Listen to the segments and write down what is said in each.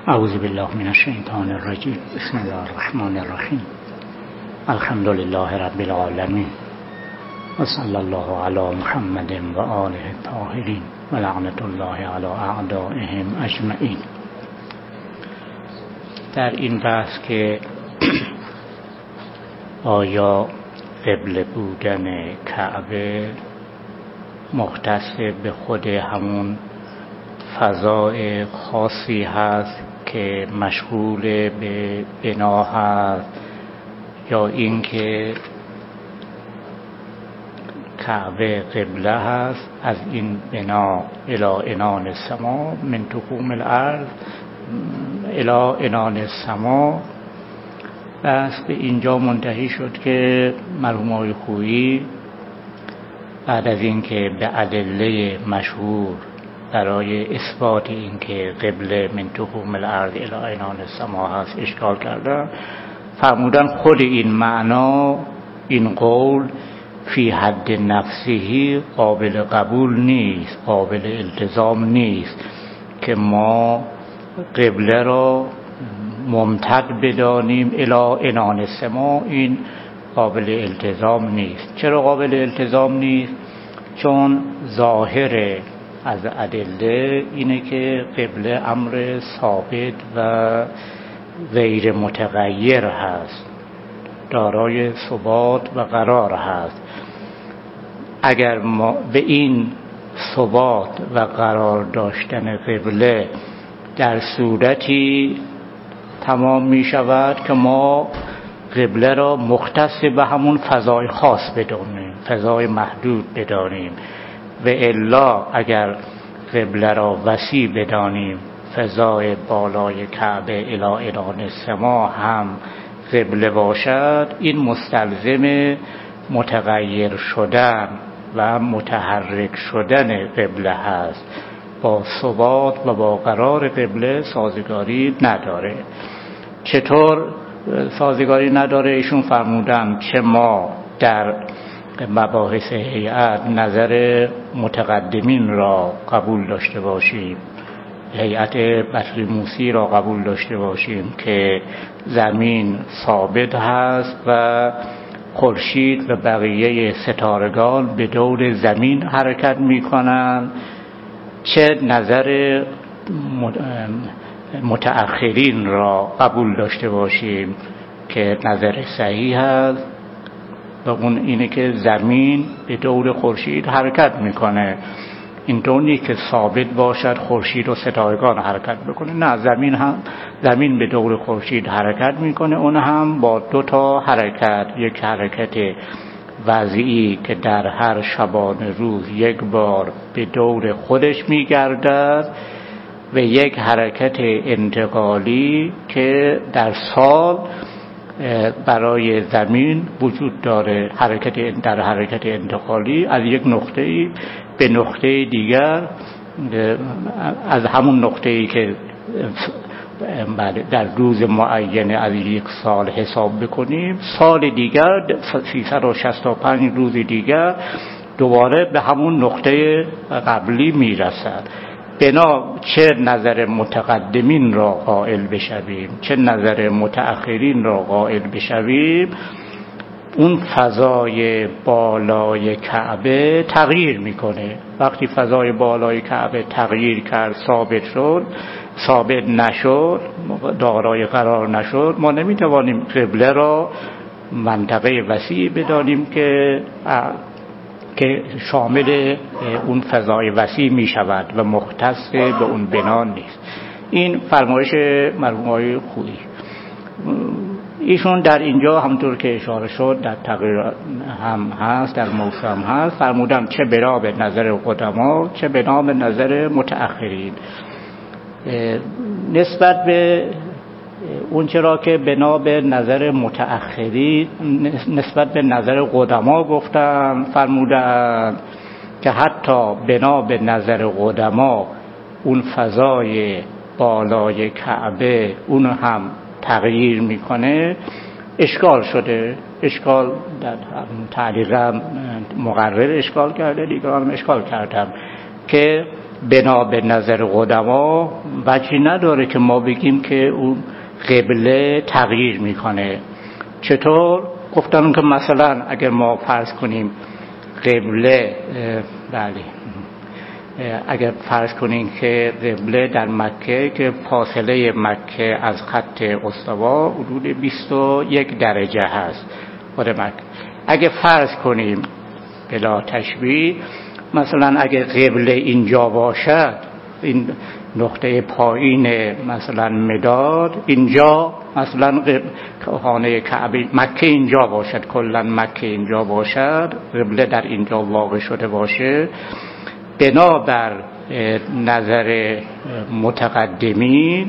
اعوذ بالله من الشیطان الرجیم. بسم الله الرحمن الرحیم. الحمد لله رب العالمین و صلی الله علی محمد و آله الطاهرین و لعنت الله علی اعدائهم اجمعین. در این بحث که آیا قبله بودن کعبه مختص به خود همون فضای خاصی هست که مشغول به بنا هست، یا اینکه کعبه قبله هست از این بنا الی عنان السما، من تخوم الارض الی عنان السما. بس به اینجا منتهی شد که مرحوم آقای خویی بعد از اینکه به ادله مشهور برای اثبات اینکه قبله من تخوم الارض الی عنان السما هست اشکال کردن، فرمودن خود این معنا، این قول فی حد نفسه قابل قبول نیست، قابل التزام نیست که ما قبله را ممتد بدانیم الی عنان السما. این قابل التزام نیست. چرا قابل التزام نیست؟ چون ظاهر از ادله اینه که قبله امر ثابت و غیر متغیر هست، دارای ثبات و قرار هست. اگر ما به این ثبات و قرار داشتن قبله در صورتی تمام می شود که ما قبله را مختص به همون فضای خاص بدانیم، فضای محدود بدانیم، و الا اگر قبله را وسیع بدانیم، فضای بالای کعبه الی عنان السما هم قبله باشد، این مستلزم متغیر شدن و متحرک شدن قبله هست، با ثبات و با قرار قبله سازگاری نداره. چطور سازگاری نداره؟ ایشون فرمودن چه ما در مباحث هیئت نظر متقدمین را قبول داشته باشیم، هیئت بطلیموسی را قبول داشته باشیم که زمین ثابت هست و خورشید و بقیه ستارگان به دور زمین حرکت می‌کنند، چه نظر متأخرین را قبول داشته باشیم که نظر صحیح هست و اون اینه که زمین به دور خورشید حرکت میکنه. اینطور نیست که ثابت باشد خورشید و ستارگان حرکت بکنه، نه، زمین به دور خورشید حرکت میکنه، اون هم با دو تا حرکت، یک حرکت وضعی که در هر شبانه روز یک بار به دور خودش میگردد و یک حرکت انتقالی که در سال برای زمین وجود داره، در حرکت انتقالی از یک نقطه‌ای به نقطه دیگر، از همون نقطه‌ای که در روز معین از یک سال حساب بکنیم، سال دیگر 365 روز دیگر دوباره به همون نقطه قبلی میرسد. بنا چه نظر متقدمین را قائل بشویم چه نظر متأخرین را قائل بشویم، اون فضای بالای کعبه تغییر میکنه. وقتی فضای بالای کعبه تغییر کرد، ثابت نشد، دارای قرار نشد، ما نمیتوانیم قبله را منطقه وسیع بدانیم که شامل اون فضای وسیع می شود و مختص به اون بنا نیست. این فرمایش مرحوم آقای خویی. ایشون در اینجا همونطور که اشاره شد در تقریر هم هست، در موضوع هم هست، فرمودن چه بنا به نظر قدما چه بنا به نظر متأخرین. نسبت به اون چرا که بنا به نظر متأخرین نسبت به نظر قدما گفتن، فرمودن که حتی بنا به نظر قدما اون فضای بالای کعبه اون هم تغییر میکنه. اشکال شده، اشکال در تعلیقم مقرر اشکال کرده، دیگران اشکال کردم که بنا به نظر قدما وجهی نداره که ما بگیم که اون قبله تغییر میکنه. چطور؟ گفتن که مثلا اگر ما فرض کنیم قبله، بله، اگر فرض کنیم که قبله در مکه که فاصله مکه از خط استوا حدود 21 درجه هست خود مکه، اگر فرض کنیم بلا تشبیه مثلا اگر قبله اینجا باشد، این نقطه پایین مثلا مداد اینجا، مثلا خانه کعبه مکه اینجا باشد، کلا مکه اینجا باشد، قبله در اینجا واقع شده باشه، بنابر نظر متقدمین،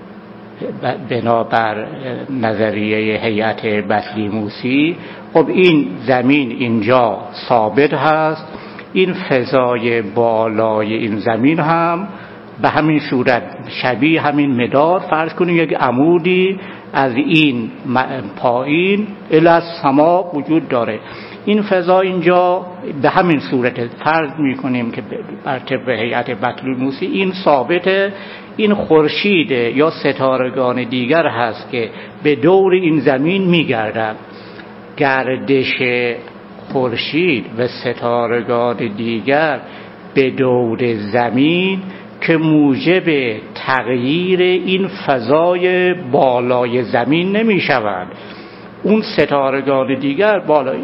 بنابر نظریه هیئت بطلیموسی، خب این زمین اینجا ثابت هست، این فضای بالای این زمین هم به همین صورت شبیه همین مداد، فرض کنیم یک عمودی از این پایین الی السما وجود داره، این فضا اینجا به همین صورت فرض میکنیم که بر طبق هیئت بطلیموسی این ثابته. این خورشید یا ستارگان دیگر هست که به دور این زمین میگردند. گردش خورشید و ستارگان دیگر به دور زمین که موجب تغییر این فضای بالای زمین نمی شود. اون ستارگان دیگر بالای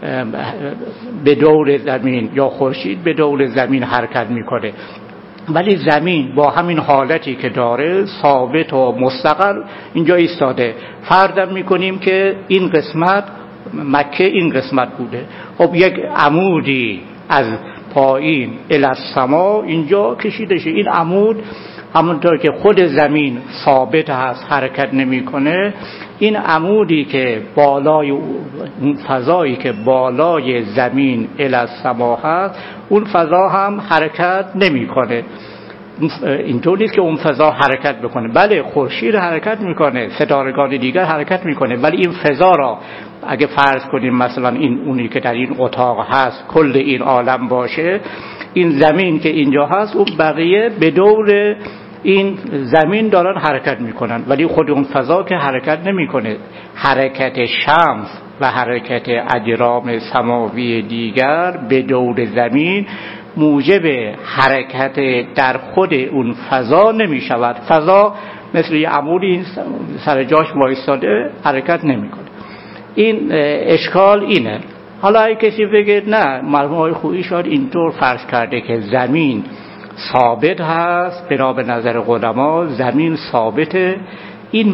به دور زمین یا خورشید به دور زمین حرکت میکنه، ولی زمین با همین حالتی که داره ثابت و مستقر اینجا ایستاده. فرض میکنیم که این قسمت مکه این قسمت بوده، خب یک عمودی از پایین الی السما اینجا کشیده شه، این عمود همونطور که خود زمین ثابت هست حرکت نمیکنه، این عمودی که بالای اون فضایی که بالای زمین الی السما هست اون فضا هم حرکت نمیکنه. اینطور نیست که اون فضا حرکت بکنه، بله خورشید حرکت میکنه، ستارگان دیگر حرکت میکنه، ولی این فضا را اگه فرض کنیم مثلا این اونی که در این اتاق هست کل این عالم باشه، این زمین که اینجا هست اون بقیه به دور این زمین دارن حرکت میکنن، ولی خود اون فضا که حرکت نمیکنه. حرکت شمس و حرکت اجرام سماوی دیگر به دور زمین موجب حرکت در خود اون فضا نمی شود. فضا مثل یه عمودی سر جاش وایستاده حرکت نمی کنه. این اشکال اینه. حالا اگه کسی بگه نه مرحوم آقای خویی شاید اینطور فرض کرده که زمین ثابت هست، بنا به نظر قدما زمین ثابته، این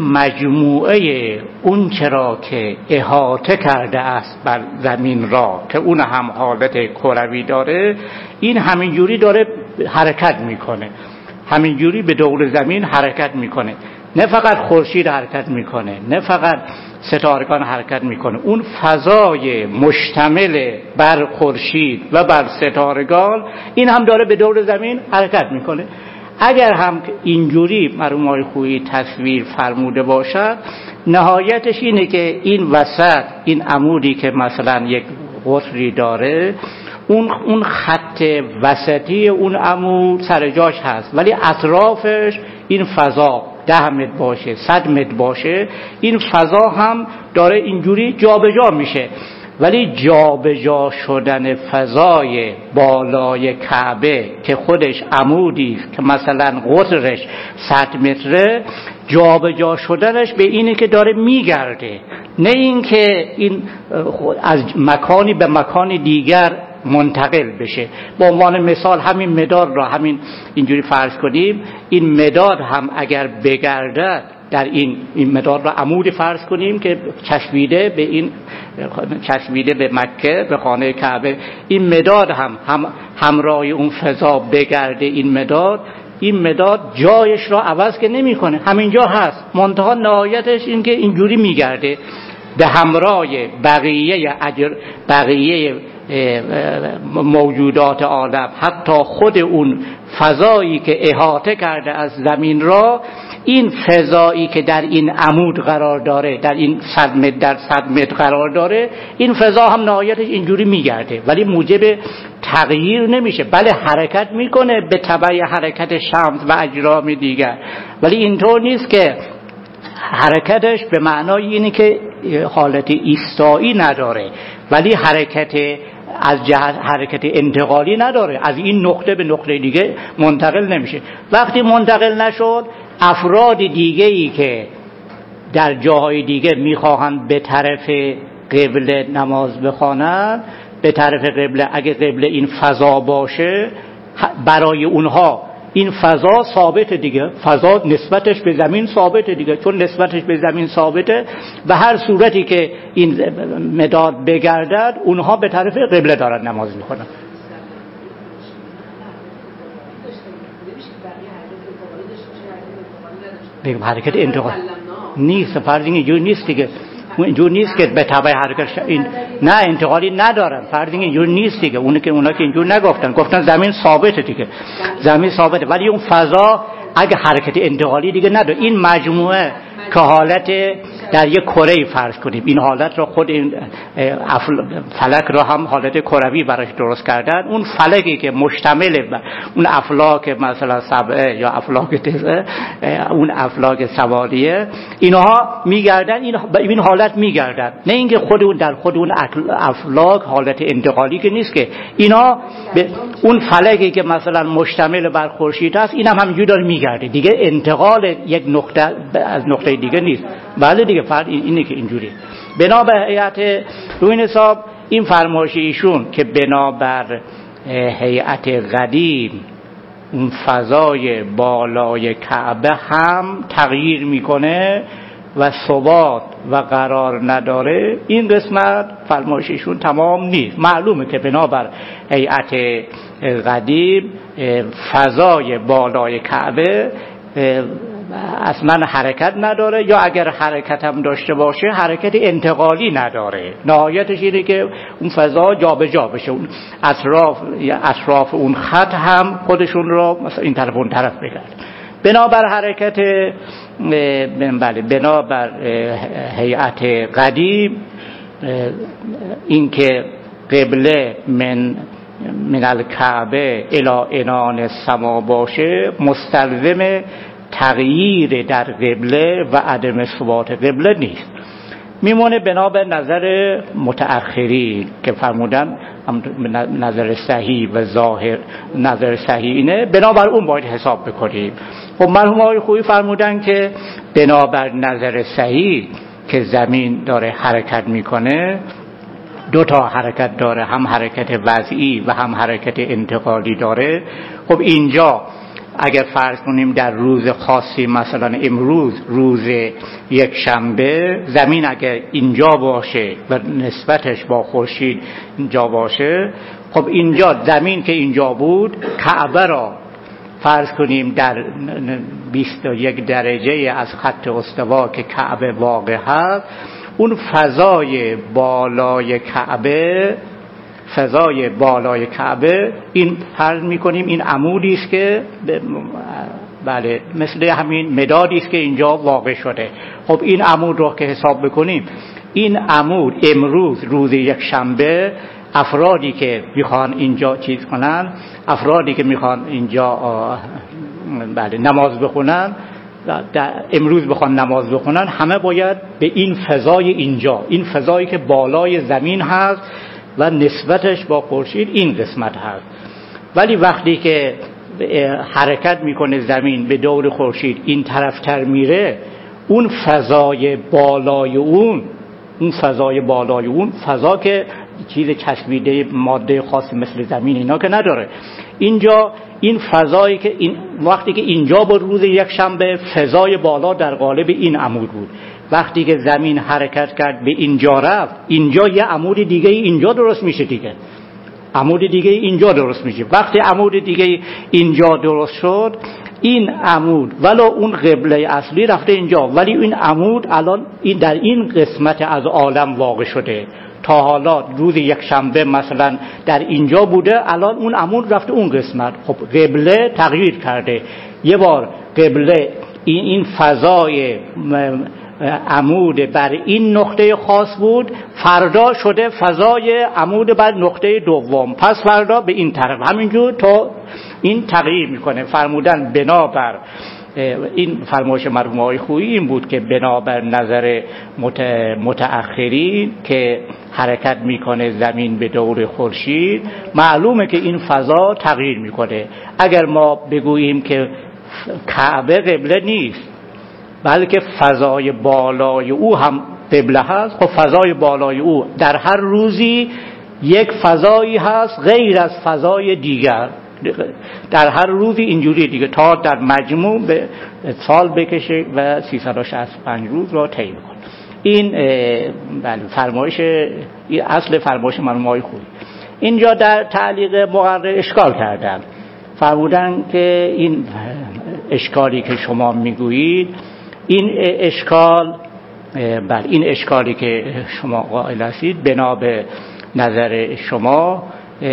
مجموعه اون چرا که احاطه کرده است بر زمین را که اون هم حالت کروی داره، این همینجوری داره حرکت میکنه، همینجوری به دور زمین حرکت میکنه. نه فقط خورشید حرکت میکنه، نه فقط ستارگان حرکت میکنه، اون فضای مشتمل بر خورشید و بر ستارگان این هم داره به دور زمین حرکت میکنه. اگر هم اینجوری مرحوم آقای خویی تصویر فرموده باشد، نهایتش اینه که این وسط این عمودی که مثلا یک قطری داره، اون خط وسطی اون عمود سر جاش هست، ولی اطرافش این فضا 10 متر باشه 100 متر باشه، این فضا هم داره اینجوری جابجا میشه. ولی جابجا شدن فضای بالای کعبه که خودش عمودی که مثلا قطرش 100 متره، جابجا شدنش به اینه که داره میگرده، نه این که این از مکانی به مکان دیگر منتقل بشه. به عنوان مثال همین مداد را همین اینجوری فرض کنیم، این مداد هم اگر بگردد در این مداد را عمودی فرض کنیم که چسبیده به این، چسبیده به مکه به خانه کعبه، این مداد هم همراه اون فضا بگرده، این مداد جایش را عوض که نمیکنه، همینجا هست، منتها نهایتش این که اینجوری میگرده به همراه بقیه موجودات عالم، حتی خود اون فضایی که احاطه کرده از زمین را، این فضایی که در این عمود قرار داره، در این 100 متر در 100 متر قرار داره، این فضا هم نهایتش اینجوری میگرده ولی موجب تغییر نمیشه. بله حرکت میکنه به تبع حرکت شمس و اجرام دیگر، ولی اینطور نیست که حرکتش به معنای اینه که حالت ایستایی نداره، ولی حرکت از جهت حرکت انتقالی نداره، از این نقطه به نقطه دیگه منتقل نمیشه. وقتی منتقل نشد، افراد دیگه‌ای که در جاهای دیگه میخواهند به طرف قبله نماز بخوانند، به طرف قبله، اگه قبله این فضا باشه، برای اونها این فضا ثابت دیگه، فضا نسبتش به زمین ثابت دیگه، چون نسبتش به زمین ثابته و هر صورتی که این مداد بگردد اونها به طرف قبله دارن نماز میخونن. بگم حرکت انتقال نیست، فرض اینجور نیست دیگه، اینجور نیست که به تبع حرکت این نه انتقالی ندارن، فرض اینجور نیست دیگه. اونا که اینجور نگفتن، گفتن زمین ثابته دیگه، زمین ثابته، ولی اون فضا اگه حرکت انتقالی دیگه نداره. این مجموعه که حالت در یک کره فرض کنیم، این حالت رو خود این فلک رو هم حالت کروی براش درست کردن. اون فلکی که مشتمل اون افلاک مثلا سبعه یا افلاک تسعه، اون افلاک سواریه، اینها میگردن، این حالت میگردن، نه اینکه خود اون در خود اون افلاک حالت انتقالی که نیست که اینا اون فلکی که مثلا مشتمل بر خورشید است، اینم همینجوری داره میگرده دیگه، انتقال یک نقطه از نقطه دیگه نیست. بله دیگه، فرق اینه که اینجوری. بنابر هیئت روی حساب این فرمایش ایشون که بنابر هیئت قدیم اون فضای بالای کعبه هم تغییر میکنه و ثبات و قرار نداره، این قسمت فرمایش ایشون تمام نیست. معلومه که بنابر هیئت قدیم فضای بالای کعبه اصلا حرکت نداره، یا اگر حرکت هم داشته باشه حرکت انتقالی نداره، نهایتش اینه که اون فضا جا به جا بشه، اون اطراف اون خط هم خودشون رو مثلا این طرف اون طرف بگرد. بنابر حرکت بنابر هیئت قدیم این که قبله من الکعبه الی عنان السما باشه مستلزم تغییر در قبله و عدم ثبات قبله نیست. میمونه بنابر نظر متأخرین که فرمودن نظر صحیح و ظاهر، نظر صحیح اینه، بنابر اون باید حساب بکنیم. خب مرحوم آقای خویی فرمودن که بنابر نظر صحیح که زمین داره حرکت میکنه، دو تا حرکت داره، هم حرکت وضعی و هم حرکت انتقالی داره. خب اینجا اگر فرض کنیم در روز خاصی، مثلا امروز روز یک شنبه، زمین اگر اینجا باشه و نسبتش با خورشید اینجا باشه، خب اینجا زمین که اینجا بود، کعبه را فرض کنیم در 21 درجه از خط استوا که کعبه واقع هست، اون فضای بالای کعبه این فرض میکنیم این عمودی است که بله مثل همین مدادی است که اینجا واقع شده. خب این عمود رو که حساب بکنیم، این عمود امروز روز یک شنبه، افرادی که میخوان اینجا چیز کنن، افرادی که میخوان اینجا بله نماز بخونن، امروز بخوان نماز بخونن، همه باید به این فضای اینجا، این فضایی که بالای زمین هست و نسبتش با خورشید این قسمت هست. ولی وقتی که حرکت میکنه زمین به دور خورشید این طرفتر میره، اون فضای بالای اون فضا که چیز چسبیده ماده خاصی مثل زمین اینا که نداره، اینجا این فضایی که این وقتی که اینجا با روز یک شنبه فضای بالا در قالب این عمود بود، وقتی که زمین حرکت کرد به اینجا رفت، اینجا یه عمود دیگه اینجا درست میشه دیگه، عمود دیگه اینجا درست میشه. وقتی عمود دیگه اینجا درست شد، این عمود ولو اون قبله اصلی رفته اینجا، ولی این عمود الان این در این قسمت از عالم واقع شده. تا حالا روز یک شنبه مثلا در اینجا بوده، الان اون عمود رفته اون قسمت. خب قبله تغییر کرده، یه بار قبله این فضای عمود بر این نقطه خاص بود، فردا شده فضای عمود بر نقطه دوم، پس فردا به این طرف، همینجور تا این تغییر میکنه. فرمودن بنابر این فرمایش مرحوم آقای خویی این بود که بنابر نظر متأخرین که حرکت میکنه زمین به دور خورشید، معلومه که این فضا تغییر میکنه. اگر ما بگوییم که کعبه قبله نیست بلکه فضای بالای او هم قبله هست، خب فضای بالای او در هر روزی یک فضایی هست غیر از فضای دیگر، در هر روزی اینجوری دیگه تا در مجموع به سال بکشه و 365 روز را طی کنه. این بله فرمایش، این اصل فرمایش مرحوم آقای خویی. اینجا در تعلیق مقرر اشکال کردن، فرمودن که این اشکالی که شما میگویید، این اشکال بله این اشکالی که شما قائل هستید بنا به نظر شما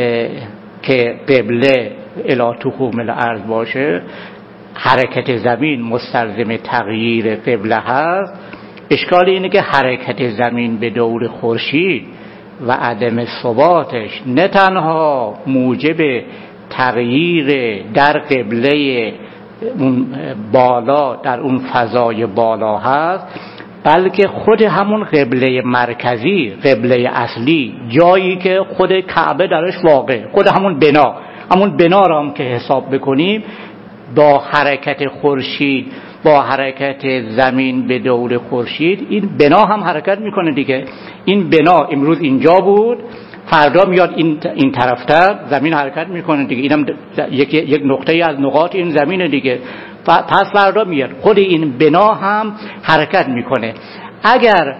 که قبله الی تخوم الارض باشه، حرکت زمین مستلزم تغییر قبله هست. اشکال اینه که حرکت زمین به دور خورشید و عدم ثباتش نه تنها موجب تغییر در قبله اون بالا، در اون فضای بالا هست، بلکه خود همون قبله مرکزی، قبله اصلی، جایی که خود کعبه درش واقع، خود همون بنا را هم که حساب بکنیم با حرکت خورشید، با حرکت زمین به دور خورشید، این بنا هم حرکت میکنه دیگه. این بنا امروز اینجا بود، فردا میاد این طرفتر زمین حرکت میکنه دیگه. اینم یک نقطه از نقاط این زمینه دیگه. پس فردا میاد خود این بنا هم حرکت میکنه. اگر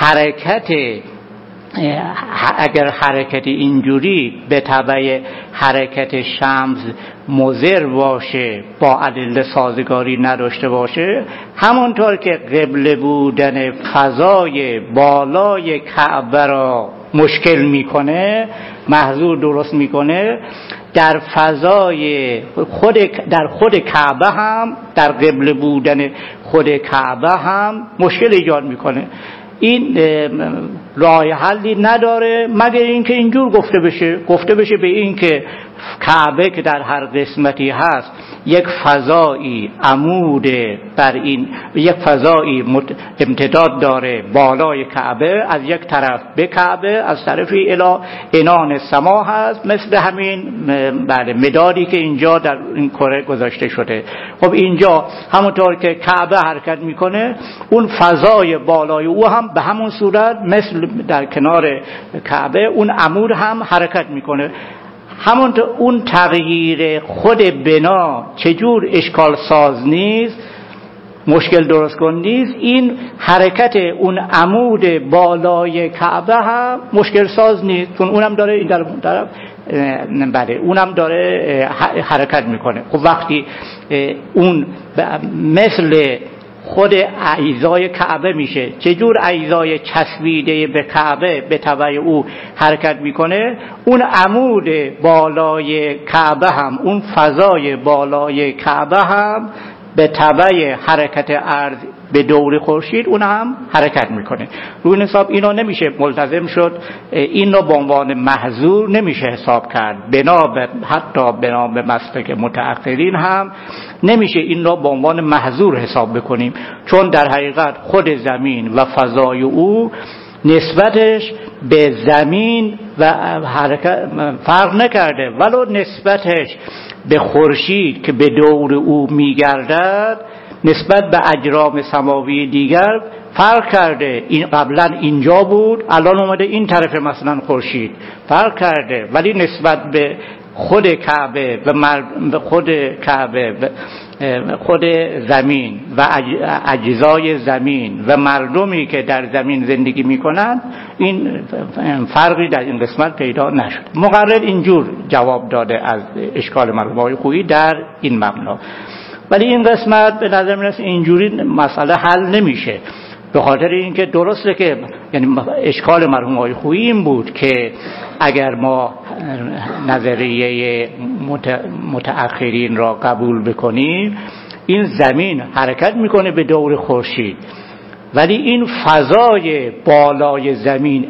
حرکت اینجوری به تبع حرکت شمس مضر باشه، با ادله سازگاری نداشته باشه، همونطور که قبله بودن فضای بالای کعبه را مشکل میکنه، محظور درست میکنه، در فضای در خود کعبه هم، در قبله بودن خود کعبه هم مشکل ایجاد میکنه. این راه حلی نداره مگر اینکه اینجور گفته بشه به این که کعبه که در هر قسمتی هست یک فضایی عمود بر این، یک فضایی امتداد داره بالای کعبه، از یک طرف به کعبه، از طرفی الی عنان سما هست، مثل همین بله مدادی که اینجا در این کره گذاشته شده. خب اینجا همونطور که کعبه حرکت میکنه، اون فضای بالای او هم به همون صورت مثل در کنار کعبه اون عمود هم حرکت میکنه. همونطور اون تغییر خود بنا چجور اشکال ساز نیست، مشکل درست کن نیست، این حرکت اون عمود بالای کعبه هم مشکل ساز نیست، چون اونم داره این طرف بله اونم داره حرکت میکنه. خب وقتی اون مثل خود اجزای کعبه میشه، چجور اجزای چسبیده به کعبه به تبع او حرکت میکنه، اون عمود بالای کعبه هم، اون فضای بالای کعبه هم به تبع حرکت ارض به دور خورشید اون هم حرکت میکنه. روی این حساب اینا نمیشه ملتزم شد، این رو به عنوان محظور نمیشه حساب کرد، حتی بنا به مسلک متأخرین هم نمیشه این رو به عنوان محظور حساب بکنیم، چون در حقیقت خود زمین و فضای او نسبتش به زمین و حرکت فرق نکرده، ولو نسبتش به خورشید که به دور او میگردد نسبت به اجرام سماوی دیگر فرق کرده. این قبلا اینجا بود، الان اومده این طرف مثلا خورشید، فرق کرده، ولی نسبت به خود کعبه و خود زمین و اجزای زمین و مردمی که در زمین زندگی میکنن این فرقی در این قسمت پیدا نشد. مقرر اینجور جواب داده از اشکال مرحوم آقای خویی در این مبنا. ولی این قسمت به نظر میرسه اینجوری مسئله حل نمیشه، به خاطر اینکه درسته که یعنی اشکال مرحوم آقای خویی این بود که اگر ما نظریه متأخرین را قبول بکنیم، این زمین حرکت میکنه به دور خورشید، ولی این فضای بالای زمین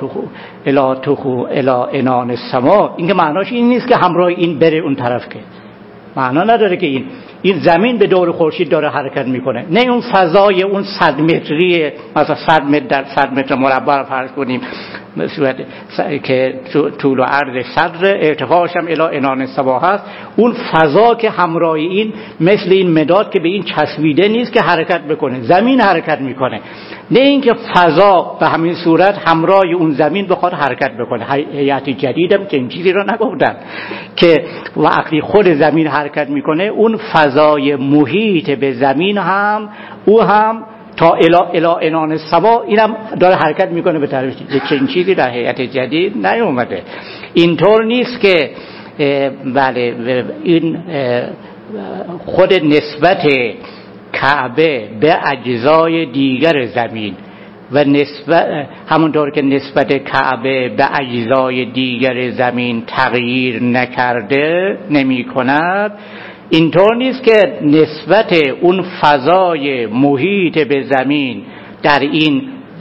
الی عنان السما، این که معناش این نیست که همراه این بره اون طرف، که معنا نداره که این زمین به دور خورشید داره حرکت میکنه، نه اون فضای اون 100 متری، مثلا 100 متر در 100 متر مربع فرض کنیم صورت که طول و عرض صدر، ارتفاعش هم الی عنان السما هست، اون فضا که همراه این مثل این مداد که به این چسبیده نیست که حرکت بکنه، زمین حرکت میکنه، نه اینکه فضا به همین صورت همراه اون زمین بخواد حرکت بکنه. هیئت جدیدم که این چیزی رو نگفتن که وقتی خود زمین حرکت میکنه اون فضای محیط به زمین هم او هم تا الی عنان السما اینم داره حرکت میکنه به طرف چنین چیزی در هیئت جدید نیومده. اینطور نیست که بله این خود نسبت کعبه به اجزای دیگر زمین و همونطور که نسبت کعبه به اجزای دیگر زمین تغییر نکرده نمی کند، اینطور نیست که نسبت اون فضای محیط به زمین در این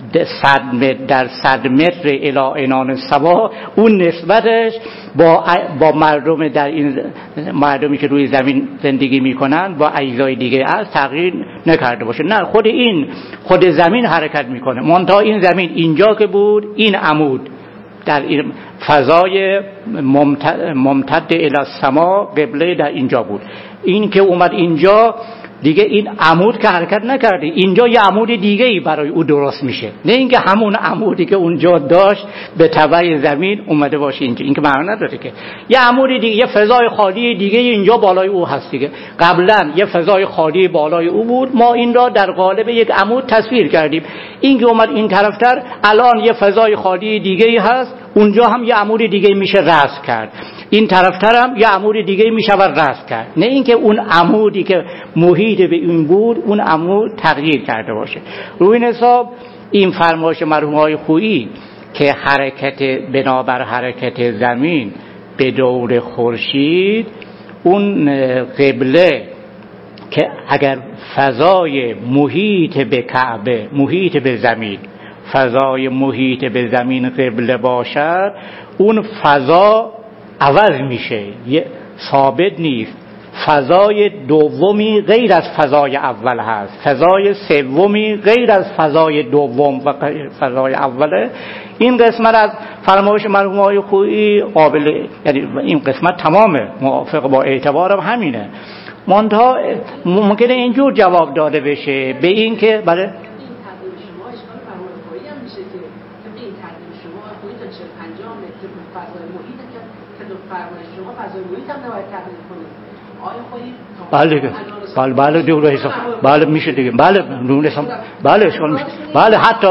100 متر الی عنان السما اون نسبتش با مردم در این مردمی که روی زمین زندگی میکنن با اجزای دیگه از تغییر نکرده باشه. نه، خود زمین حرکت میکنه. منتها این زمین اینجا که بود، این عمود در این فضای ممتد الی السما قبله در اینجا بود، این که اومد اینجا دیگه این عمود که حرکت نکرده، اینجا یه عمود دیگه ای برای او درست میشه، نه اینکه همون عمودی که اونجا داشت به تبع زمین اومده باشه اینجا. این که معنی نداره که یه عمود دیگه، یه فضای خالی دیگه اینجا بالای او هست دیگه. قبلا یه فضای خالی بالای او بود، ما این را در قالب یک عمود تصویر کردیم، این که اومد این طرفتر الان یه فضای خالی دیگه ای هست، اونجا هم یه عمود دیگه میشه رسم کرد، این طرفتر هم یه عمود دیگه میشه رسم کرد، نه اینکه اون عمودی که محیط به این بود اون عمود تغییر کرده باشه. روی این حساب این فرمایش مرحوم آقای خویی که حرکت بنابر حرکت زمین به دور خورشید، اون قبله که اگر فضای محیط به کعبه، محیط به زمین، فضای محیط به زمین قبله باشد، اون فضا عوض میشه، ثابت نیست. فضای دومی غیر از فضای اول هست، فضای سومی غیر از فضای دوم و فضای اوله. این قسمت از فرمایش مرحوم آقای خویی قابل، یعنی این قسمت تمامه موافق با اعتبارم همینه. منتها ممکنه اینجور جواب داده بشه به این که بله بله دیگه حساب بله میشه دیگه، بله نون حساب بله اشکال میشه، بله حتی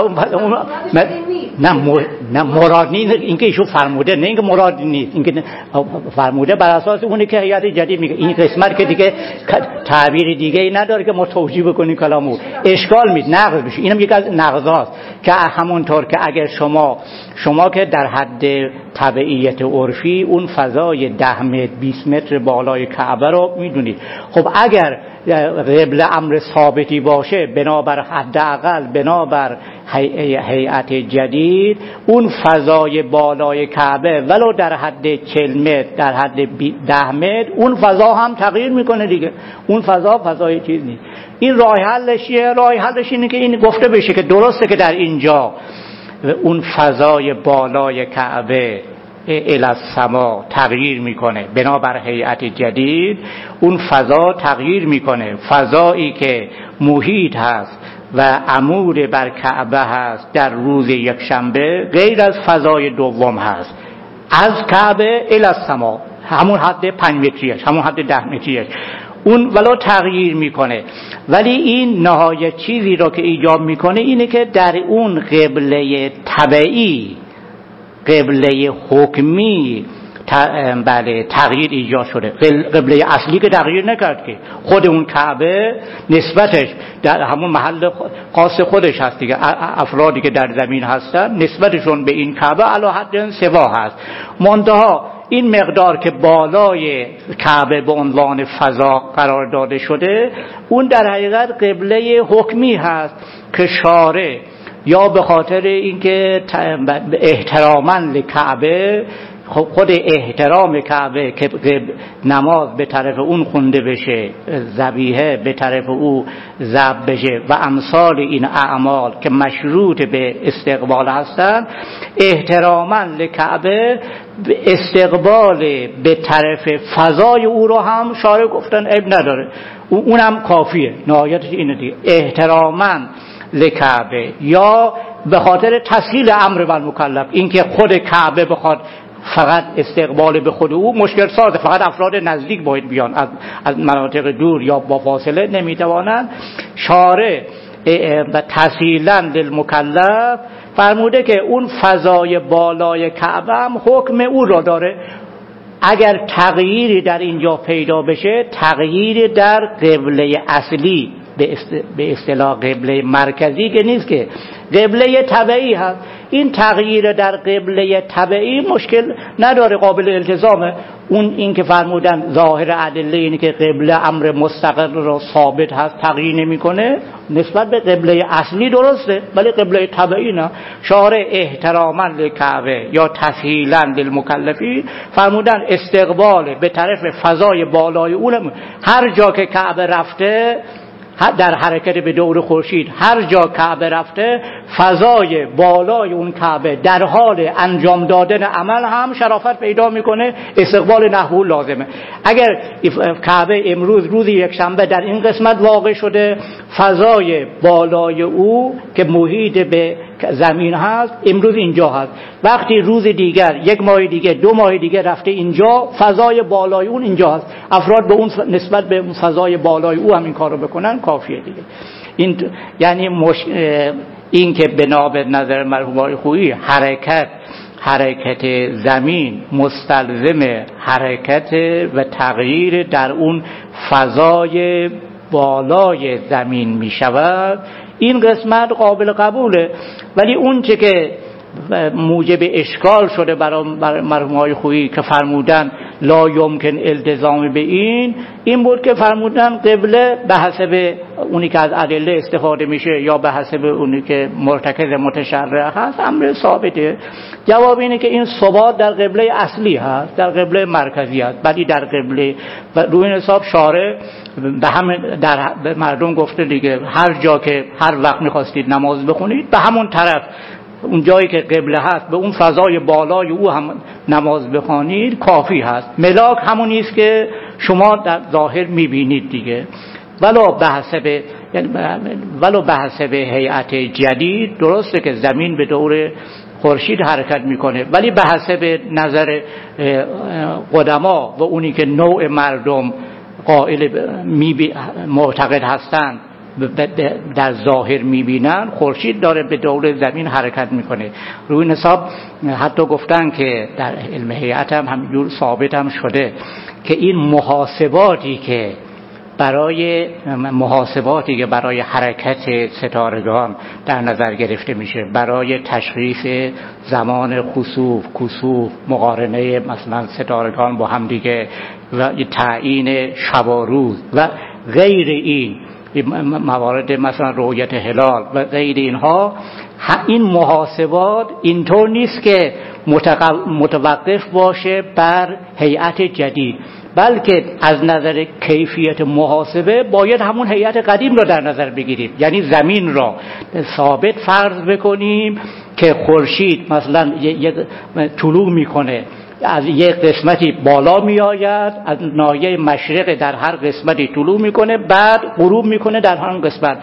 نه مراد نیست اینکه ایشون فرموده، نه اینکه مراد نیست، اینکه فرموده بر اساس اونی که هیئت جدید میگه. این قسمت که دیگه تعبیر دیگه ای نداره که ما توجیه بکنیم کلامو، اشکال میشه، نقض بشه. اینم یک از نقضاست که همونطور که اگر شما که در حد تبعیت عرفی اون فضای 10 متر 20 متر بالای کعبه رو میدونید، خب اگر قبله امر ثابتی باشه بنابر حداقل بنابر هیئت جدید اون فضای بالای کعبه ولو در حد 40 متر در حد 10 متر اون فضا هم تغییر میکنه دیگه، اون فضای چیز نیست. این راه حلش اینه که این گفته بشه که درسته که در اینجا اون فضای بالای کعبه الی السما تغییر میکنه بنابر هیئت جدید، اون فضا تغییر میکنه، فضایی که محیط هست و عمود بر کعبه هست در روز یکشنبه غیر از فضای دوم هست، از کعبه الی السما، همون حد 5 متریش، همون حد 10 متریش، اون ولو تغییر میکنه. ولی این نهایت چیزی رو که ایجاب میکنه اینه که در اون قبله تبعی، قبله حکمی بله تغییر ایجاد شده. قبله اصلی که تغییر نکرد که خود اون کعبه نسبتش در همون محل خاص خودش هست دیگه، افرادی که در زمین هستن نسبتشون به این کعبه علی حد سوا هست. منتها این مقدار که بالای کعبه به عنوان فضا قرار داده شده اون در حقیقت قبله حکمی هست که شارع یا به خاطر اینکه احتراما لکعبه، خود احترام کعبه که نماز به طرف اون خونده بشه، ذبیحه به طرف او ذبح بشه و امثال این اعمال که مشروط به استقبال هستند، احتراما لکعبه استقبال به طرف فضای او رو هم شارع گفتن عیب نداره، اونم کافیه. نهایتش اینه دیگه، احتراما لکعبه یا به خاطر تسهیل امر بر مکلف، اینکه خود کعبه بخواد فقط استقبال به خود او مشکل سازه، فقط افراد نزدیک باید بیان، از مناطق دور یا با فاصله نمیتوانند. شارع و تسهیلا للمکلف فرموده که اون فضای بالای کعبه هم حکم او را داره. اگر تغییری در اینجا پیدا بشه، تغییری در قبله اصلی به اصطلاح قبله مرکزی که نیست، که قبله طبعی هست، این تغییر در قبله طبعی مشکل نداره، قابل التزامه. اون این که فرمودن ظاهر ادله اینه که قبله امر مستقر را ثابت هست، تغییر نمیکنه، نسبت به قبله اصلی درسته، ولی قبله طبعی نه. شارع احتراما للکعبه یا تسهیلا للمکلفین فرمودن استقبال به طرف فضای بالای اون، هر جا که کعبه رفته در حرکت به دور خورشید، هر جا کعبه رفته فضای بالای اون کعبه در حال انجام دادن عمل هم شرافت پیدا میکنه، استقبال نحو لازمه. اگر کعبه امروز روز یکشنبه در این قسمت واقع شده، فضای بالای او که محیط به زمین هست امروز اینجا هست، وقتی روز دیگر، یک ماه دیگه، 2 ماه دیگه رفته اینجا، فضای بالای اون اینجا هست، افراد به اون نسبت به فضای بالای او هم این کارو بکنن کافیه دیگه. این یعنی این که بنا به نظر مرحوم آقای خویی حرکت زمین مستلزم حرکت و تغییر در اون فضای بالای زمین می شود، این قسمت قابل قبوله. ولی اون چه که موجب اشکال شده برای مرحوم آقای خویی که فرمودن لا یمکن التزام به این بود که فرمودن قبله به حسب اونی که از ادله استفاده میشه یا به حسب اونی که مرتکز متشرع هست امر ثابته. جواب اینه که این ثبات در قبله اصلی هست، در قبله مرکزی هست، ولی در قبله و روی این حساب شارع به مردم گفته دیگه، هر جا که هر وقت میخواستید نماز بخونید به همون طرف، اون جایی که قبله هست به اون فضای بالای او هم نماز بخوانید کافی هست. ملاک همونی است که شما در ظاهر میبینید دیگه. ولو به حسب هیئت جدید، درسته که زمین به دور خورشید حرکت میکنه، ولی به حسب نظر قدما و اونی که نوع مردم قائل معتقد هستند در ظاهر میبینن، خورشید داره به دور زمین حرکت میکنه. روی این حساب حتی گفتن که در علم هیئت هم همینجور ثابت هم شده که این محاسباتی که برای حرکت ستارگان در نظر گرفته میشه، برای تشخیص زمان خسوف، کسوف، مقارنه مثلا ستارگان با هم دیگه و تعیین شب و روز و غیر این موارد، مثلا رؤیت هلال و غیر اینها، این محاسبات اینطور نیست که متوقف باشه بر هیئت جدید، بلکه از نظر کیفیت محاسبه باید همون هیئت قدیم را در نظر بگیریم. یعنی زمین را ثابت فرض بکنیم که خورشید مثلا طلوع میکنه، از یک قسمتی بالا می آید، از ناحیه مشرق در هر قسمتی طلوع میکنه، بعد غروب میکنه در هر قسمت.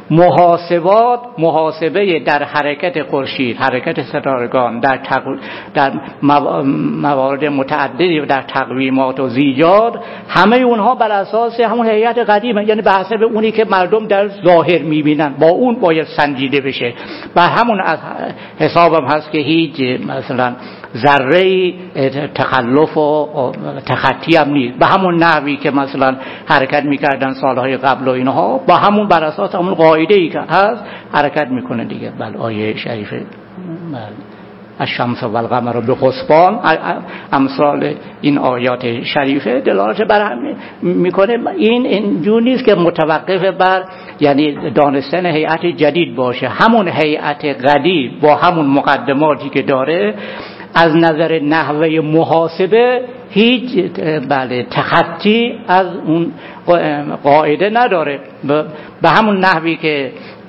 محاسبه در حرکت خورشید، حرکت ستارگان در موارد متعددی در تقویمات و زیجات، همه اونها بر اساس همون هیئت قدیمه، یعنی به حسب اونی که مردم در ظاهر میبینن با اون باید سنجیده بشه. و همون حسابم هست که هیچ مثلا ذره تخلف و تخطی هم نیست، به همون نحوی که مثلا حرکت میکردن سالهای قبل و اینها، با همون بر اساس همون قاعده‌ای که هست حرکت میکنه دیگه. بله آیه شریفه. بله الشمس و القمر به حسبان، امثال این آیات شریفه دلالت بر هم میکنه. این اینجور نیست که متوقف بر یعنی دانستن هیئت جدید باشه. همون هیئت قدیم با همون مقدماتی که داره از نظر نحوه محاسبه هیچ تخطی از اون قاعده نداره. به همون نحوی که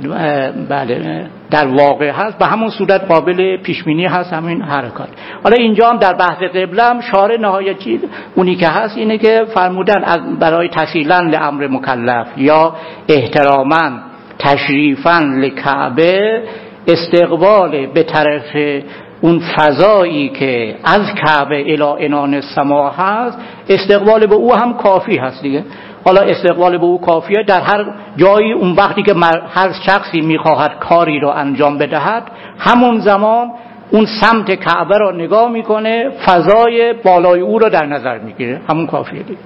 در واقع هست به همون صورت قابل پیشبینی هست همین حرکات. حالا اینجا هم در بحث قبله هم شارع نهایت چیز اونی که هست اینه که فرمودن برای تسهیلاً لامر مکلف یا احتراما تشریفاً لکعبه استقبال به طرف اون فضایی که از کعبه الی عنان السما هست، استقبال به او هم کافی هست دیگه. حالا استقبال به او کافیه در هر جایی. اون وقتی که هر شخصی میخواهد کاری رو انجام بدهد همون زمان اون سمت کعبه رو نگاه میکنه، فضای بالای او رو در نظر میگیره، همون کافیه دیگه.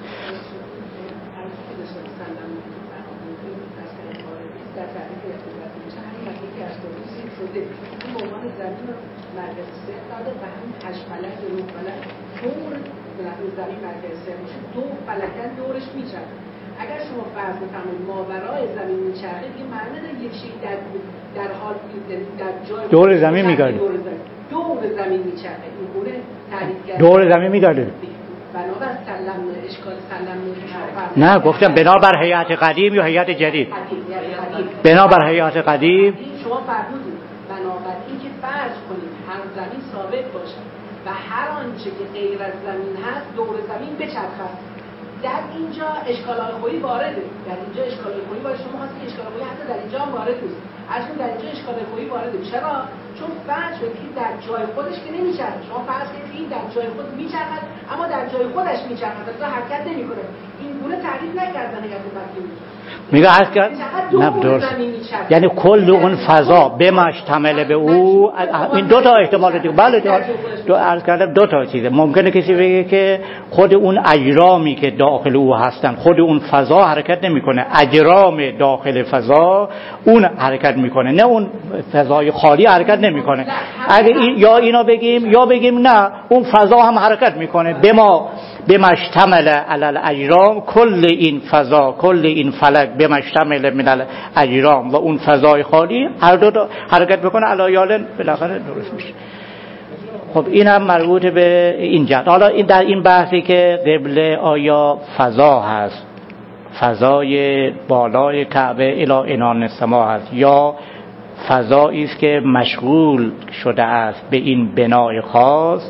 دورش میچرخه. اگر شما فرض بفرمایید ماورای زمین میچرخه دیگه معنی داره یک چیز در حال در جای دور زمین میگرده، دور زمین میچرخه. این گونه تعریف کرده دور زمین میگرده. بنابر سلم اشکال سلم نه گفتم بنابر هیئت قدیم یا هیئت جدید. بنابر هیئت قدیم شما فرمودید بنابر اینکه فرض کنید هر زمین ثابت باشه و هر آنچه که غیر از زمین هست دور زمین بچرخه. در اینجا اشکالات خویی وارده. در اینجا اشکالات خویی وارده. شما هستی اشکالات خویی حتی در اینجا هم وارد نیست. اصلا در اینجا اشکالات خویی وارده. چرا؟ چون فرض کنید در جای خودش که نمیچرخه. شما فرض کنید این در جای خود میچرخه اما در جای خودش میچرخه، اصلا حرکت نمیکنه. این گونه تعریف نکردن اگر ببینید. میگه عرض کرد نبدور یعنی کل اون فضا بمشتمل به او. این دو تا احتمال دیگه. بله دو عرض کردم دو تا چیزه. ممکنه کسی بگه که خود اون اجرامی که داخل او هستن، خود اون فضا حرکت نمیکنه، اجرام داخل فضا اون حرکت میکنه، نه اون فضای خالی حرکت نمیکنه. اگه یا اینا بگیم یا بگیم نه اون فضا هم حرکت میکنه. بمشتمل علی الاجرام، کل این فضا کل این فلک بمشتمل من الاجرام و اون فضای خالی هر دو تا حرکت بکنه علایال بالاخره درست میشه. خب این هم مربوط به این جهت. حالا این در این بحثی که قبله آیا فضا هست، فضای بالای کعبه الی عنان السما هست یا فضایی است که مشغول شده است به این بنای خاص،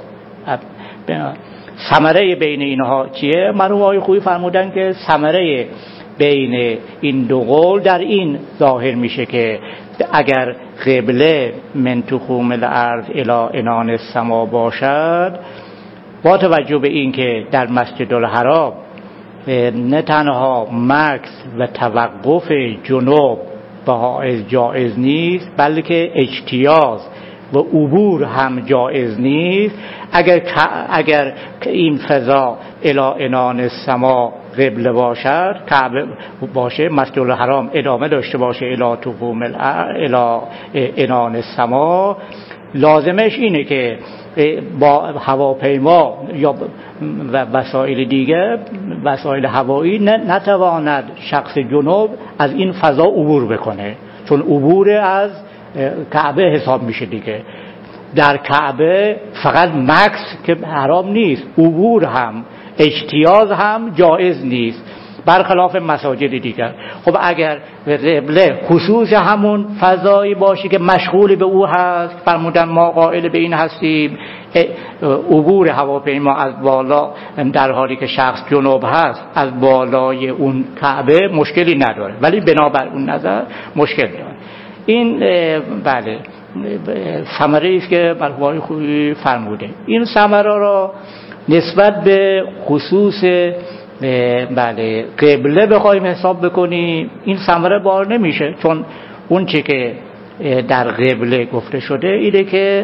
ثمره بین اینها چیه؟ مرحوم خویی فرمودن که ثمره بین این دو قول در این ظاهر میشه که اگر قبله من تخوم الارض الی عنان السما باشد، با توجه به این که در مسجد الحرام نه تنها مکث و توقف جنوب جایز نیست بلکه اجتیاز و عبور هم جایز نیست. اگر این فضا الی عنان السما قبله باشد، کعبه باشه، مسجد الحرام ادامه داشته باشه الی تقوم الی عنان السما، لازمش اینه که با هواپیما یا وسایل دیگه، وسایل هوایی نتواند شخص جنوب از این فضا عبور بکنه، چون عبور از کعبه حساب میشه دیگه. در کعبه فقط مکث که حرام نیست، عبور هم اجتیاز هم جایز نیست، برخلاف مساجد دیگر. خب اگر قبله خصوص همون فضایی باشه که مشغول به او هست، فرمودن ما قائل به این هستیم عبور هواپیما از بالا در حالی که شخص جنوب هست از بالای اون کعبه مشکلی نداره، ولی بنابر اون نظر مشکل داره. این بله ثمره است که مرحوم خویی فرموده. این ثمره را نسبت به خصوص بله قبله بخوایم حساب بکنیم این ثمره بار نمیشه، چون اون چه که در قبله گفته شده اینه که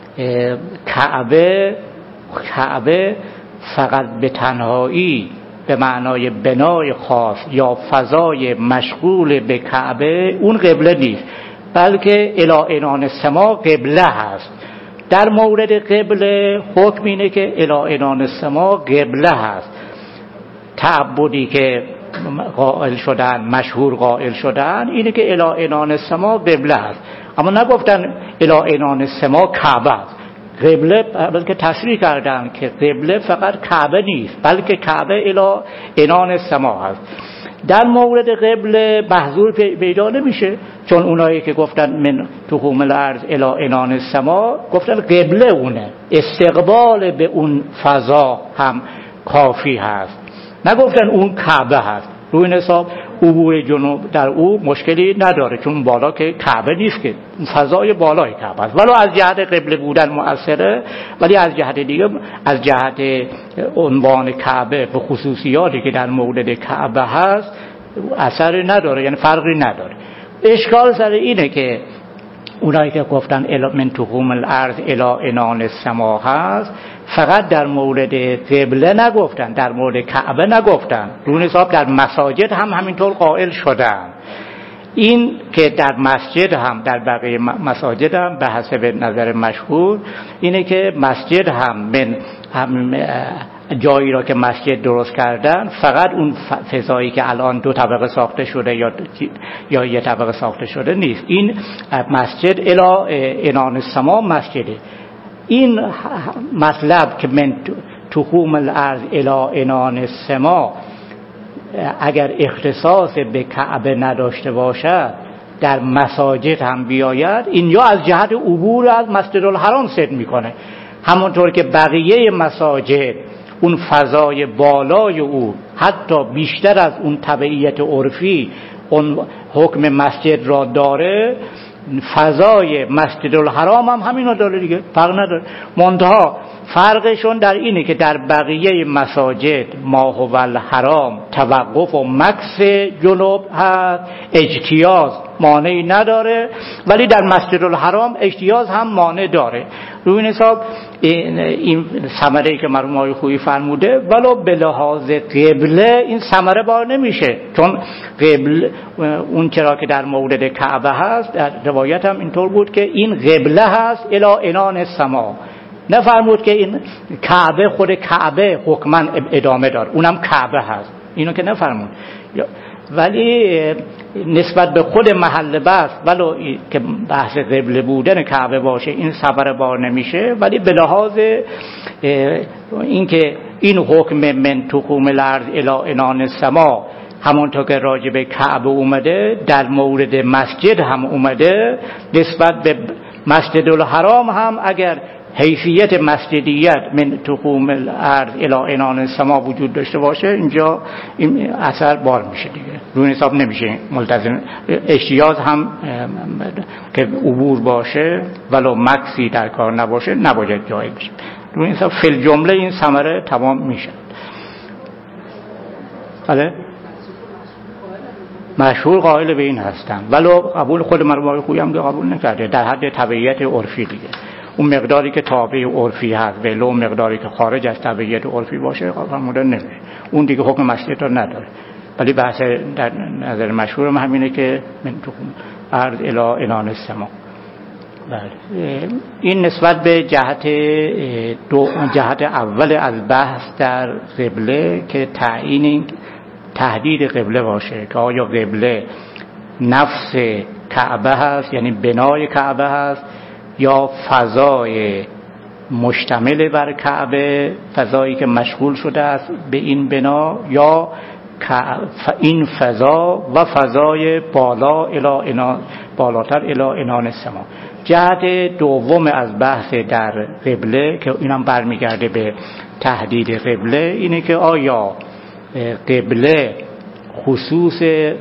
کعبه فقط به تنهایی به معنای بنای خاص یا فضای مشغول به کعبه اون قبله نیست، بلکه الی عنان السما قبله هست. در مورد قبله حکم اینه که الی عنان السما قبله هست. تعبدی که قائل شدن، مشهور قائل شدن اینه که الی عنان السما قبله هست، اما نگفتن الی عنان السما کعبه است. قبله بلکه تصریح کردن که قبله فقط کعبه نیست، بلکه کعبه الی عنان السما هست. در مورد قبله محظور پیدا نمیشه، چون اونایی که گفتن من تخوم الارض الی عنان السما گفتن قبله اونه، استقبال به اون فضا هم کافی هست، نگفتن اون کعبه هست. روی این حساب عبور جنوب در او مشکلی نداره، چون بالا که کعبه نیست، که فضای بالای کعبه است، ولو از جهت قبله بودن مؤثره، ولی از جهت دیگه، از جهت عنوان کعبه به خصوصیاتی که در مورد کعبه هست اثری نداره، یعنی فرقی نداره. اشکال سر اینه که اونایی که گفتن من تخوم الارض الی عنان السما هست، فقط در مورد قبله نگفتن، در مورد کعبه نگفتن، روی حساب در مساجد هم همینطور قائل شدن. این که در مسجد هم، در بقیه مساجد هم به حسب نظر مشهور اینه که مسجد هم جایی را که مسجد درست کردن، فقط اون فضایی که الان 2 طبقه ساخته شده یا 1 طبقه ساخته شده نیست. این مسجد الی عنان السما مسجده. این مطلب که من تخوم الارض الی عنان السما اگر اختصاص به کعبه نداشته باشد، در مساجد هم بیاید، این یا از جهت عبور از مسجد الحرام صد میکنه، همونطور که بقیه مساجد اون فضای بالای او حتی بیشتر از اون تبعیت عرفی اون حکم مسجد را داره، فضای مسجد الحرام هم همین رو داره دیگه، فرق نداره. منتها فرقشون در اینه که در بقیه مساجد ما هو الحرام توقف و مکث جنوب هست، اجتیاز مانعی نداره، ولی در مسجد الحرام اجتیاز هم مانع داره. روی این حساب این ثمره‌ای که مرحوم آقای خویی فرموده ولو به لحاظ قبله این ثمره بار نمیشه، چون قبله اون چرا که در مورد کعبه هست، در روایت هم اینطور بود که این قبله هست الی عنان السما، نفرمود که این کعبه خود کعبه حکما ادامه دار، اونم کعبه هست، اینو که نفرمود. ولی نسبت به خود محل بحث ولو که بحث قبله بودن کعبه باشه این ثمره بار نمیشه، ولی به لحاظ اینکه این حکم من تخوم الارض الی عنان السما همونطور که راجع به کعبه اومده در مورد مسجد هم اومده، نسبت به مسجد الحرام هم اگر حیثیت مسجدیت من تخوم الارض الی عنان السما وجود داشته باشه، اینجا این اثر بار میشه دیگه، روی حساب نمیشه ملتزم. اجتیاز هم که عبور باشه ولو مکسی در کار نباشه نباید جایی بشه، روی حساب فی الجمله این ثمره تمام میشه. بله مشهور قائل به این هستن، ولو قبول خود مرحوم خویی هم قبول نکرده، در حد تبعیت عرفی دیگه، اون مقداری که تابع عرفی هست ولو مقداری که خارج از تبعیت عرفی باشه فرموده نمیشه، اون دیگه حکم مسجد رو نداره. ولی بحث در نظر مشهور هم همینه که من تخوم الارض الی عنان السما. بله این نسبت به جهت اول از بحث در قبله که تعیین تحدید قبله باشه که آیا قبله نفس کعبه هست، یعنی بنای کعبه هست، یا فضای مشتمل بر کعبه، فضایی که مشغول شده است به این بنا، یا این فضا و فضای بالاتر الی عنان السما. جهت دوم از بحث در قبله که اینم برمیگرده به تحدید قبله اینه که آیا قبله خصوص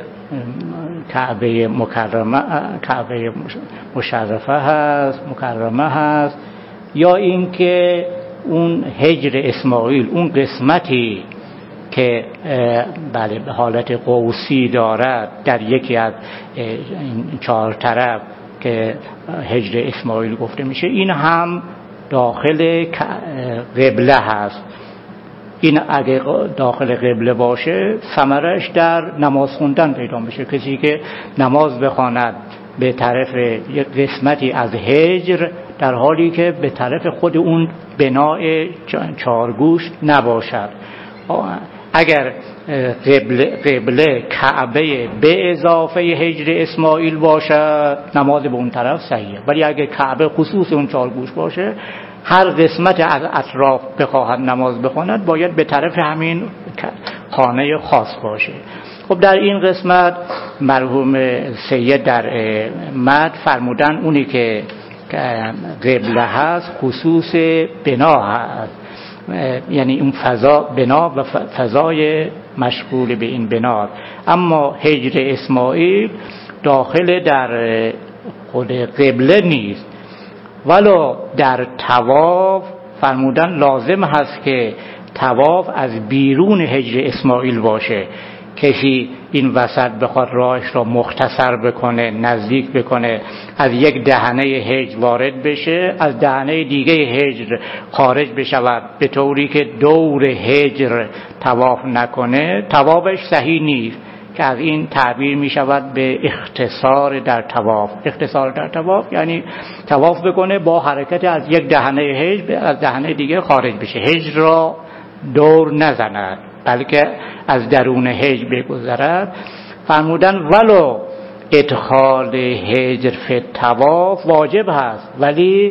کعبه مکرمه، کعبه مشرفه هست، مکرمه هست، یا اینکه اون حجر اسماعیل، اون قسمتی که بله به حالت قوسی دارد در یکی از این 4 طرف که حجر اسماعیل گفته میشه، این هم داخل قبله هست. این اگه داخل قبله باشه ثمرش در نماز خوندن پیدا میشه. کسی که نماز بخواند به طرف یک قسمتی از حجر در حالی که به طرف خود اون بنای چارگوش نباشد. اگر قبله کعبه به اضافه هجر اسماعیل باشد نماز به اون طرف صحیحه، ولی اگر کعبه خصوص اون چارگوش باشه هر قسمت از اطراف بخواهد نماز بخواند باید به طرف همین خانه خاص باشه. خب در این قسمت مرحوم سید در مد فرمودن اونی که قبله هست خصوص بنا هست، یعنی اون فضا بنا و فضای مشغول به این بنا، اما هجر اسماعیل داخل در خود قبله نیست. ولو در طواف فرمودن لازم هست که طواف از بیرون هجر اسماعیل باشه. کسی این وسط بخواد راهش را مختصر بکنه، نزدیک بکنه، از یک دهنه هجر وارد بشه، از دهنه دیگه هجر خارج بشود، به طوری که دور هجر طواف نکنه، طوافش صحیح نیست، که از این تعبیر می شود به اختصار در طواف. اختصار در طواف یعنی طواف بکنه با حرکت از یک دهنه هجر از دهنه دیگه خارج بشه، هجر را دور نزند بلکه از درون هجر بگذرد. فرمودن ولو ادخال هجر فی طواف واجب هست ولی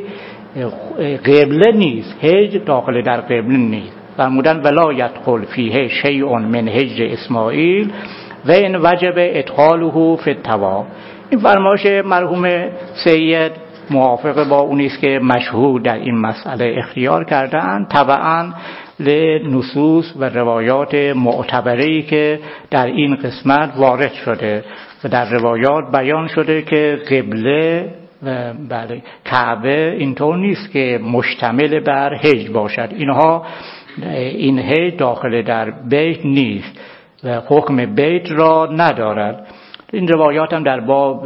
قبله نیست، هجر داخل در قبله نیست. فرمودن ولا یدخل فیه شیء من هجر اسماعیل و این وجب ادخاله فی الطواف. این فرمایش مرحوم سید موافق با اونی است که مشهور در این مسئله اختیار کردن، طبعاً لنصوص و روایات معتبری که در این قسمت وارد شده و در روایات بیان شده که قبله بله کعبه اینطور نیست که مشتمل بر حج باشد، این حج داخل در بیت نیست و حکم بیت را ندارد. این روایات هم در باب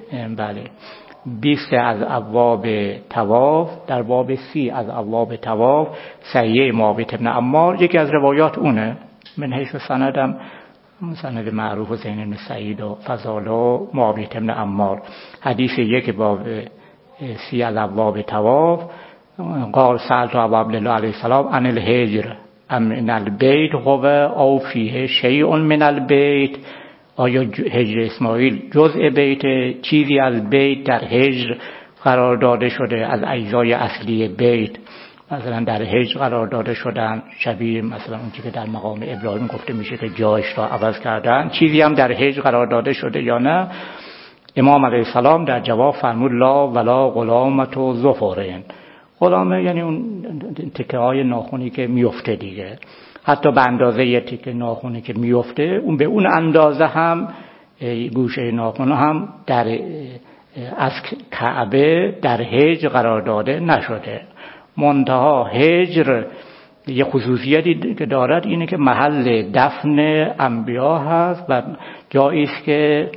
20 از ابواب طواف، در باب 30 از ابواب طواف صحیح معاویه بن عمار یکی از روایات اونه. من حیث سندم سند معروف زین بن سعید و فضاله معاویه بن عمار، حدیث یک باب 30 از ابواب طواف. قال سألت ابا عبدالله علیه السلام عن الهجر من البیت هو او فیه شیء من البیت، آیا هجر اسماعیل جزء بیت، چیزی از بیت در هجر قرار داده شده، از اجزای اصلی بیت مثلا در هجر قرار داده شدن، شبیه مثلا اون چیزی که در مقام ابراهیم گفته میشه که جایش را عوض کردن، چیزی هم در هجر قرار داده شده یا نه؟ امام علیه السلام در جواب فرمود لا ولا غلامت و ظفرین. غلامه یعنی اون تکه های ناخونی که میفته دیگه، حتی به اندازه یه تکه ناخونی که میفته اون به اون اندازه هم گوشه ناخون هم در از کعبه در هجر قرار داده نشده. منتها هجر یه خصوصیتی که دارد اینه که محل دفن انبیا هست و جایی است که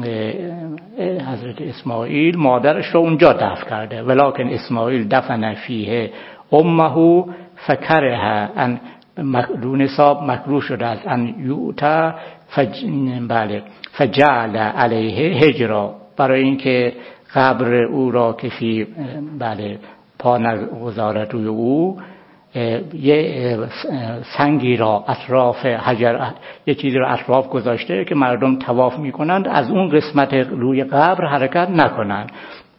حضرت اسماعیل مادرش رو اونجا دفن کرده، ولکن اسماعیل دفن فیه امه فکره ان دون حساب مکروه شده از ان یوتا فجعل علیه هجرا، برای اینکه قبر او را کسی پا نگذارد روی او، یه سنگی را اطراف حجر، یه چیزی را اطراف گذاشته که مردم طواف میکنند از اون قسمت روی قبر حرکت نکنند.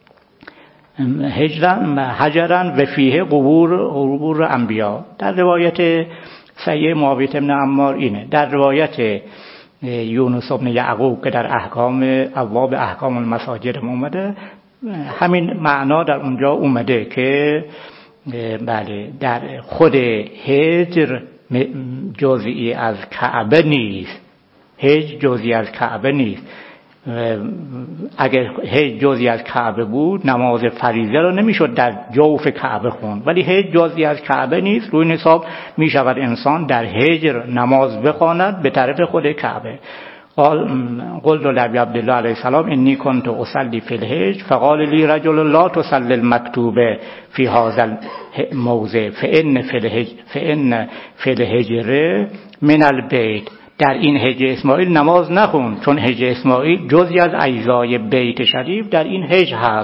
حجرن و فیه قبور انبیا. در روایت صحیح معاویه بن عمار اینه. در روایت یونس بن یعقوب که در ابواب احکام المساجد اومده همین معنا در اونجا اومده که بله در خود هجر جزئی از کعبه نیست، هجر جزئی از کعبه نیست. اگر هجر جزئی از کعبه بود نماز فریضه رو نمیشد در جوف کعبه خوند، ولی هجر جزئی از کعبه نیست، روی حساب میشود انسان در هجر نماز بخواند به طرف خود کعبه. قلت لابی عبدالله علیه السلام انی کنت اصلی فی الهجر فقال لی رجل لا تصلی المکتوبه فی هذا الموضع فان فی الهجر من البیت. در این هجر اسماعیل نماز نخون، چون هجر اسماعیل جزئی از اجزای بیت شریف در این هجر هست،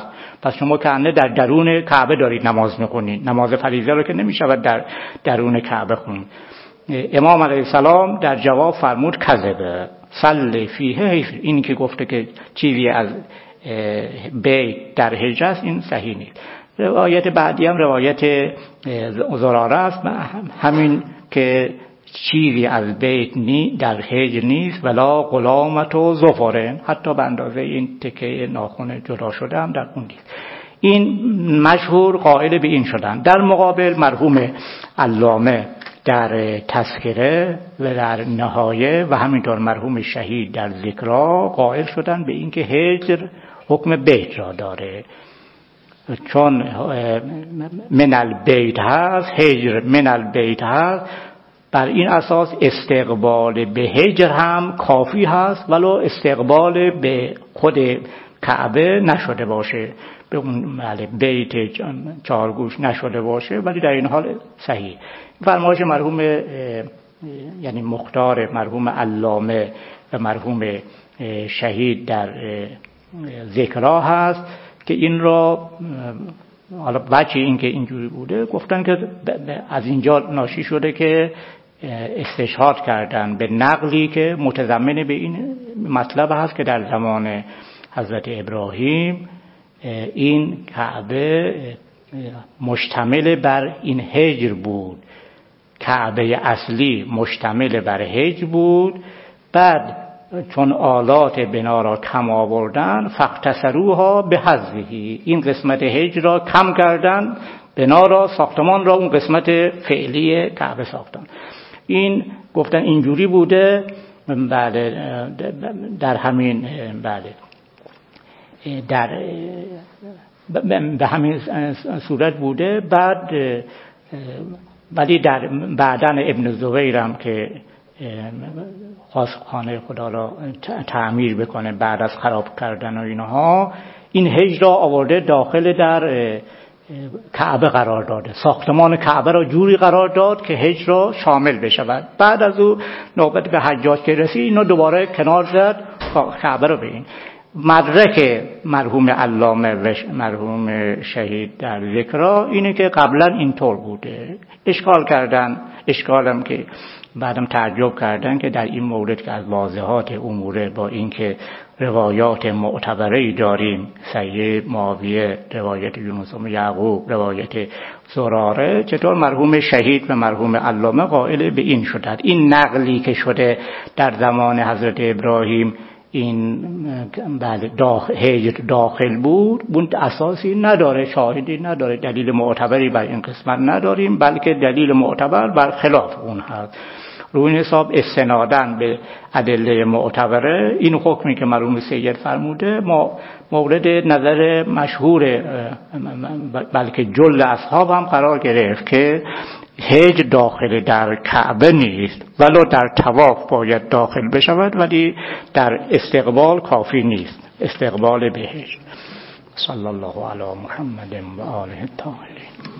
پس شما کنه در درون کعبه دارید نماز میخونید. نماز فریضه رو که نمیشود در درون کعبه خون. امام علیه السلام در جواب فرمود کذبه صلی فیه، این که گفته که چیزی از بیت در حجر است این صحیح نیست. روایت بعدی هم روایت زراره است، همین که چیزی از بیت در حجر نیست ولا غلامت و ظفرن، حتی به اندازه این تکه ناخن جدا شده هم در اون نیست. این مشهور قائل به این شدن. در مقابل مرحوم علامه در تذکره و در نهایه و همینطور مرحوم شهید در ذکرا قائل شدن به این که حجر حکم بیت را داره، چون من البیت هست، حجر من البیت هست. بر این اساس استقبال به حجر هم کافی هست ولو استقبال به خود کعبه نشده باشه، به اون بیت چارگوش نشده باشه، ولی در این حال صحیح. فرمایش مرحوم یعنی مختار مرحوم علامه و مرحوم شهید در ذکرها هست که این را حالا بچه این که اینجوری بوده گفتن که از اینجا ناشی شده که استشهاد کردن به نقلی که متضمن به این مطلب هست که در زمان حضرت ابراهیم این کعبه مشتمل بر این حجر بود، کعبه اصلی مشتمل بر حجر بود. بعد چون آلات بنا را کم آوردن فاختصروها به حذفه، این قسمت حجر را کم کردن، بنا را ساختمان را اون قسمت فعلی کعبه ساختن. این گفتن اینجوری بوده. بله در همین بله در به همین صورت بوده. بعد ولی در بعدن ابن زبیرم که خواست خانه خدا را تعمیر بکنه بعد از خراب کردن و اینها، این حجر را آورده داخل در کعبه قرار داده، ساختمان کعبه را جوری قرار داد که حجر را شامل بشود. بعد از او نوبت به حجاج که رسید اینو دوباره کنار زد، کعبه را به این مدرک مرحوم علامه و مرحوم شهید در ذکرها اینه که قبلا اینطور بوده. اشکال کردن، اشکالم که بعدم تعجب کردن که در این مورد که از واضحات اموره با اینکه روایات معتبری داریم، سید معاویه، روایت یونس بن یعقوب، روایت زراره، چطور مرحوم شهید و مرحوم علامه قائل به این شدند. این نقلی که شده در زمان حضرت ابراهیم این حجر داخل بود، اون اساسی نداره، شاهدی نداره، دلیل معتبری بر این قسمت نداریم، بلکه دلیل معتبر بر خلاف اون هست. روی این حساب استنادن به ادله معتبره این حکمی که مرحوم سید فرموده مورد نظر مشهور بلکه جل اصحاب هم قرار گرفت که حجر داخل در کعبه نیست، ولو در طواف باید داخل بشود، ولی در استقبال کافی نیست، استقبال به حجر. صلی الله علی محمد و آله الطاهرین.